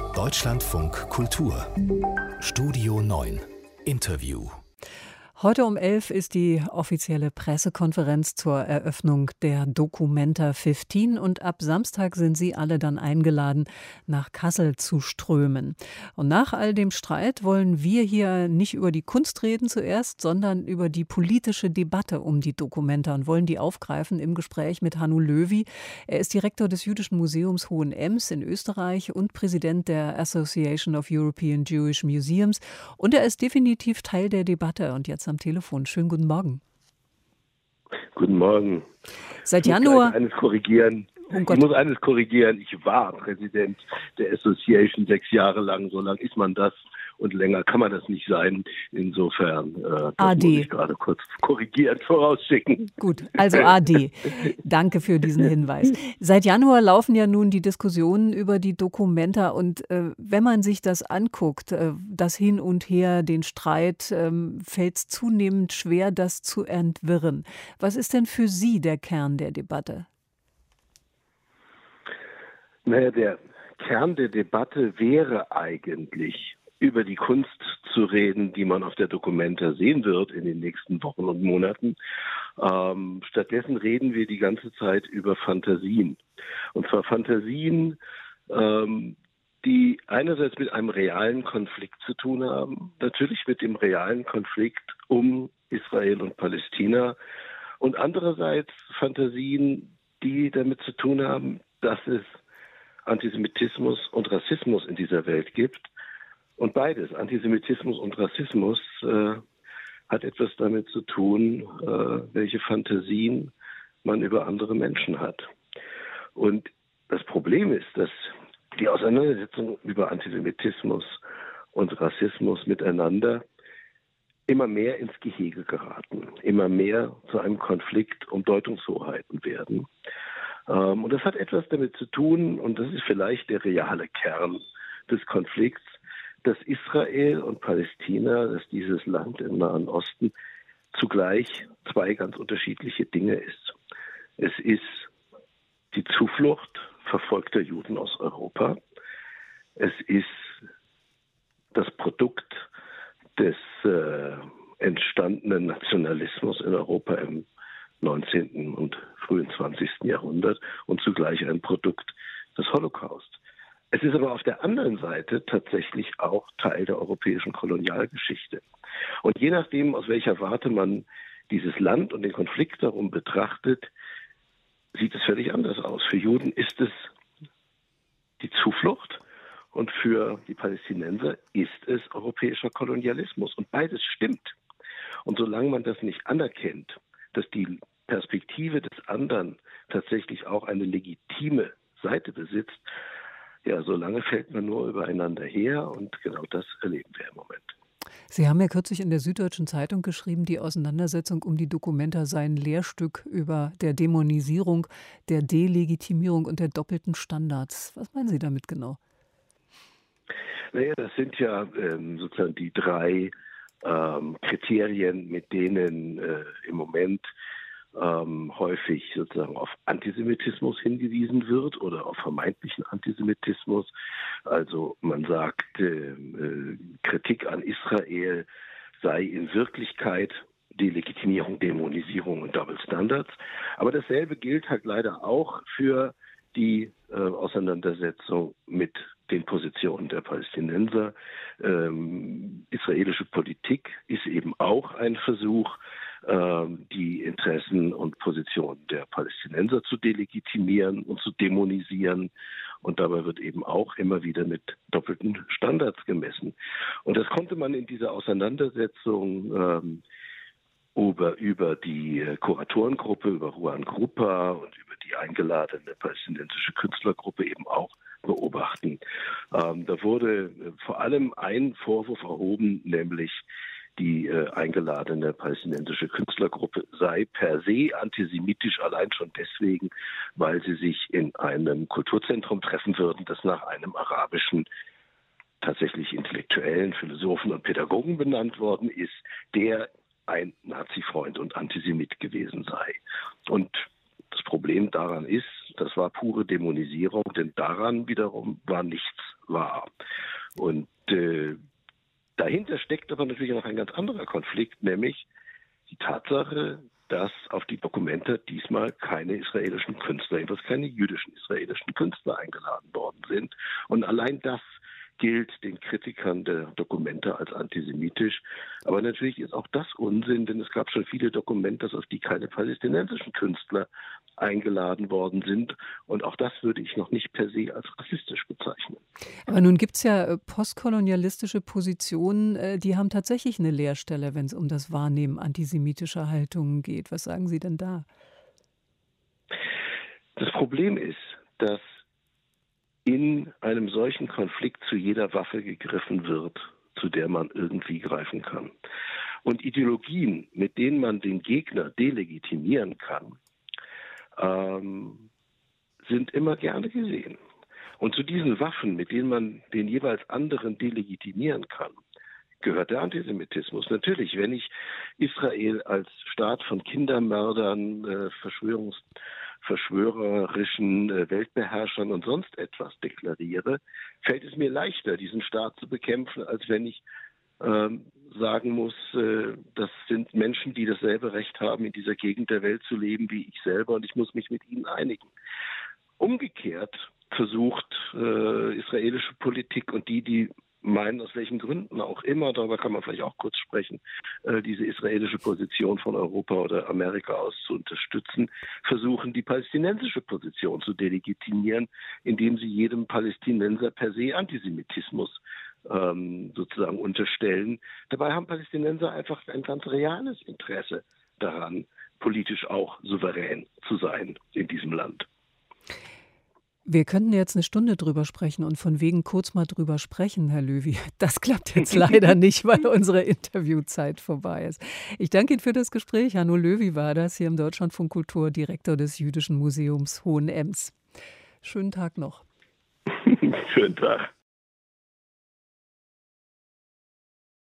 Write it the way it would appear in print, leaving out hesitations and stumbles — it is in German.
Deutschlandfunk Kultur Studio 9 Interview. Heute um 11 ist die offizielle Pressekonferenz zur Eröffnung der Documenta 15 und ab Samstag sind Sie alle dann eingeladen, nach Kassel zu strömen. Und nach all dem Streit wollen wir hier nicht über die Kunst reden zuerst, sondern über die politische Debatte um die Documenta und wollen die aufgreifen im Gespräch mit Hannu Löwy. Er ist Direktor des Jüdischen Museums Hohenems in Österreich und Präsident der Association of European Jewish Museums. Und er ist definitiv Teil der Debatte. Und jetzt am Telefon. Schönen guten Morgen. Guten Morgen. Seit Ich Januar. muss eines korrigieren. Ich muss eines korrigieren. Ich war Präsident der Association 6 Jahre lang. So lang ist man das und länger kann man das nicht sein. Insofern das AD. muss ich gerade kurz korrigieren, vorausschicken. Gut, also AD. Danke für diesen Hinweis. Seit Januar laufen ja nun die Diskussionen über die Documenta und wenn man sich das anguckt, das Hin und Her, den Streit, fällt es zunehmend schwer, das zu entwirren. Was ist denn für Sie der Kern der Debatte? Naja, der Kern der Debatte wäre eigentlich, über die Kunst zu reden, die man auf der Documenta sehen wird in den nächsten Wochen und Monaten. Stattdessen reden wir die ganze Zeit über Fantasien. Und zwar Fantasien, die einerseits mit einem realen Konflikt zu tun haben, natürlich mit dem realen Konflikt um Israel und Palästina, und andererseits Fantasien, die damit zu tun haben, dass es Antisemitismus und Rassismus in dieser Welt gibt. Und beides, Antisemitismus und Rassismus, hat etwas damit zu tun, welche Fantasien man über andere Menschen hat. Und das Problem ist, dass die Auseinandersetzung über Antisemitismus und Rassismus miteinander immer mehr ins Gehege geraten, immer mehr zu einem Konflikt um Deutungshoheiten werden. Und das hat etwas damit zu tun, und das ist vielleicht der reale Kern des Konflikts, dass Israel und Palästina, dass dieses Land im Nahen Osten zugleich zwei ganz unterschiedliche Dinge ist. Es ist die Zuflucht verfolgter Juden aus Europa. Es ist das Produkt des entstandenen Nationalismus in Europa im 19. und frühen 20. Jahrhundert und zugleich ein Produkt des Holocaust. Es ist aber auf der anderen Seite tatsächlich auch Teil der europäischen Kolonialgeschichte. Und je nachdem, aus welcher Warte man dieses Land und den Konflikt darum betrachtet, sieht es völlig anders aus. Für Juden ist es die Zuflucht und für die Palästinenser ist es europäischer Kolonialismus. Und beides stimmt. Und solange man das nicht anerkennt, dass die Perspektive des anderen tatsächlich auch eine legitime Seite besitzt, ja, solange fällt man nur übereinander her, und genau das erleben wir im Moment. Sie haben ja kürzlich in der Süddeutschen Zeitung geschrieben, die Auseinandersetzung um die Documenta sei ein Lehrstück über der Dämonisierung, der Delegitimierung und der doppelten Standards. Was meinen Sie damit genau? Naja, das sind ja sozusagen die drei Kriterien, mit denen im Moment häufig sozusagen auf Antisemitismus hingewiesen wird oder auf vermeintlichen Antisemitismus. Also man sagt, Kritik an Israel sei in Wirklichkeit Delegitimierung, Dämonisierung und Double Standards. Aber dasselbe gilt halt leider auch für die Auseinandersetzung mit den Positionen der Palästinenser. Israelische Politik ist eben auch ein Versuch, die Interessen und Positionen der Palästinenser zu delegitimieren und zu dämonisieren. Und dabei wird eben auch immer wieder mit doppelten Standards gemessen. Und das konnte man in dieser Auseinandersetzung über die Kuratorengruppe, über Ruan Grupa und über die eingeladene palästinensische Künstlergruppe eben auch beobachten. Da wurde vor allem ein Vorwurf erhoben, nämlich die eingeladene palästinensische Künstlergruppe sei per se antisemitisch, allein schon deswegen, weil sie sich in einem Kulturzentrum treffen würden, das nach einem arabischen, tatsächlich intellektuellen Philosophen und Pädagogen benannt worden ist, der ein Nazi-Freund und Antisemit gewesen sei. Und Das Problem daran ist, das war pure Dämonisierung, denn daran wiederum war nichts wahr. Und dahinter steckt aber natürlich noch ein ganz anderer Konflikt, nämlich die Tatsache, dass auf die Documenta diesmal keine israelischen Künstler, jedenfalls keine jüdischen israelischen Künstler eingeladen worden sind. Und allein das gilt den Kritikern der Documenta als antisemitisch. Aber natürlich ist auch das Unsinn, denn es gab schon viele Documentas, auf die keine palästinensischen Künstler eingeladen worden sind. Und auch das würde ich noch nicht per se als rassistisch bezeichnen. Aber nun gibt es ja postkolonialistische Positionen, die haben tatsächlich eine Leerstelle, wenn es um das Wahrnehmen antisemitischer Haltungen geht. Was sagen Sie denn da? Das Problem ist, dass in einem solchen Konflikt zu jeder Waffe gegriffen wird, zu der man irgendwie greifen kann. Und Ideologien, mit denen man den Gegner delegitimieren kann, sind immer gerne gesehen. Und zu diesen Waffen, mit denen man den jeweils anderen delegitimieren kann, gehört der Antisemitismus. Natürlich, wenn ich Israel als Staat von Kindermördern, verschwörerischen Weltbeherrschern und sonst etwas deklariere, fällt es mir leichter, diesen Staat zu bekämpfen, als wenn ich sagen muss, das sind Menschen, die dasselbe Recht haben, in dieser Gegend der Welt zu leben wie ich selber und ich muss mich mit ihnen einigen. Umgekehrt versucht israelische Politik und die meinen, aus welchen Gründen auch immer, darüber kann man vielleicht auch kurz sprechen, diese israelische Position von Europa oder Amerika aus zu unterstützen, versuchen die palästinensische Position zu delegitimieren, indem sie jedem Palästinenser per se Antisemitismus sozusagen unterstellen. Dabei haben Palästinenser einfach ein ganz reales Interesse daran, politisch auch souverän zu sein in diesem Land. Wir könnten jetzt eine Stunde drüber sprechen und von wegen kurz mal drüber sprechen, Herr Löwy. Das klappt jetzt leider nicht, weil unsere Interviewzeit vorbei ist. Ich danke Ihnen für das Gespräch. Hanno Löwy war das, hier im Deutschlandfunk Kultur, Direktor des Jüdischen Museums Hohenems. Schönen Tag noch. Schönen Tag.